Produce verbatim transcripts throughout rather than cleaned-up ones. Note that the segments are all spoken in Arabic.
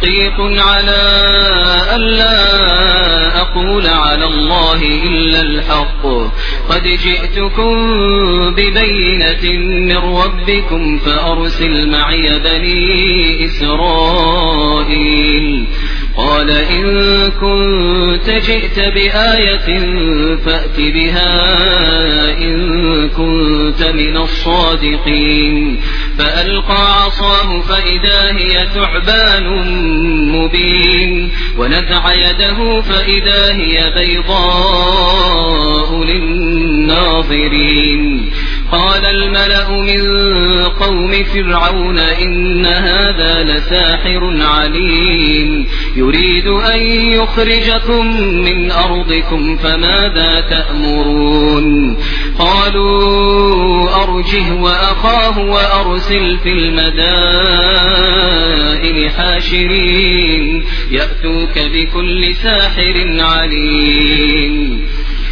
حقيق على ألا أقول على الله إلا الحق قد جئتكم ببينة من ربكم فأرسل معي بني إسرائيل. قال إن كنت جئت بآية فأت بها إن كنت من الصادقين. فألقى عصاه فإذا هي ثعبان مبين ونزع يده فإذا هي بيضاء للناظرين. قال الملأ من قوم فرعون إن هذا لساحر عليم يريد أن يخرجكم من أرضكم فماذا تأمرون. قالوا أرجه وأخاه وأرسل في المدائن حاشرين يأتوك بكل ساحر عليم.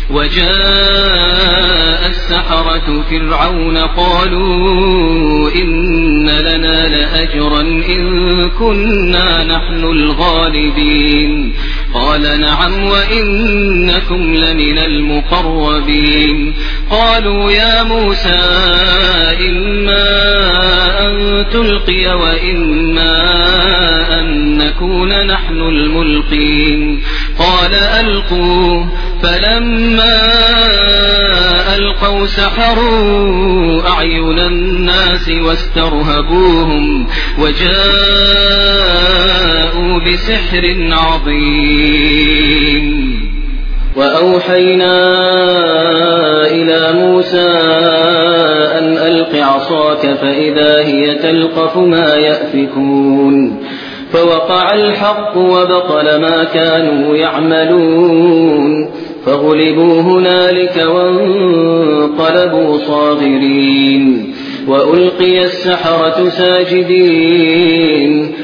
وجاء السحرة فرعون قالوا إن لنا لأجرا إن كنا نحن الغالبين. قال نعم وإنكم لمن المقربين. قالوا يا موسى إما أن تلقي وإما أن نكون نحن الملقين. قال ألقوا. فلما ألقوا سحروا أعين الناس واسترهبوهم وجاءوا بسحر عظيم. وأوحينا إلى موسى أن ألق عصاك فإذا هي تلقف ما يأفكون. فوقع الحق وبطل ما كانوا يعملون فغلبوا هنالك وانقلبوا صاغرين وألقي السحرة ساجدين